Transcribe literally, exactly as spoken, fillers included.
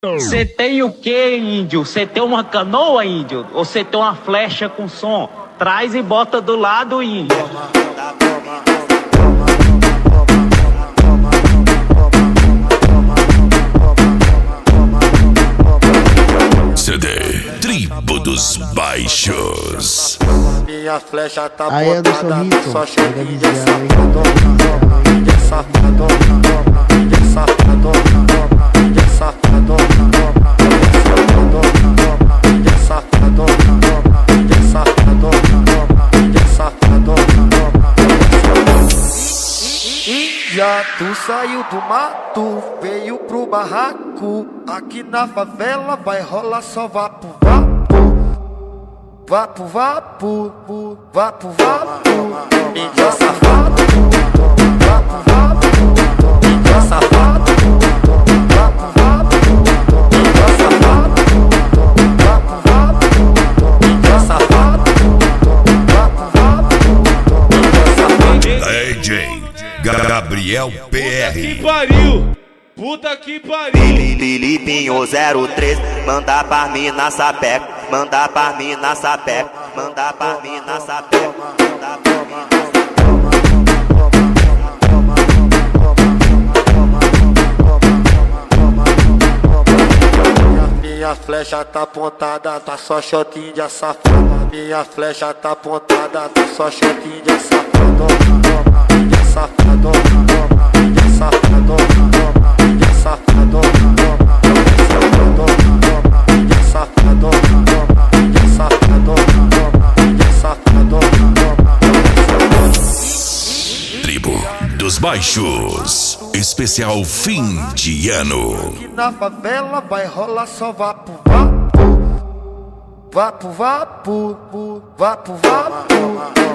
Você tem o que, índio? Você tem uma canoa, índio? Ou você tem uma flecha com som? Traz e bota do lado, índio. C D Tribo dos Baixos. Minha flecha tá aí é do botada, sorriso, só pega cheguei de visão, hein? safadona, de safadona, de safadona, de safadona, de safadona, de safadona, de safadona. Já tu saiu do mato, veio pro barraco. Aqui na favela vai rolar só vapo, vapo. Vapo, vapo, vapo, vapo. Índia safado, vapo, vapo. Índia safado, vapo, vapo. Índia safado, vapo, vapo. Índia safado, vapo, vapo. Índia safado. D J Gabriel P R. Que pariu! Puta que pariu! Filipinho zero três, manda pra mim na sapeca, manda pra mim na sapeca, manda pra mim na sapeca, manda pra mim na sapeca. Minha flecha tá apontada, tá só shotinho de safada. Minha flecha tá apontada, tá só shotinho de safadona, de safadona, de safadona, de safadona, de safadona, de safadona, de safadona. Tribo dos Baixos. Especial fim de ano. Aqui na favela vai rolar só vapo, vapo. Vapo, vapo, vapo, vapo.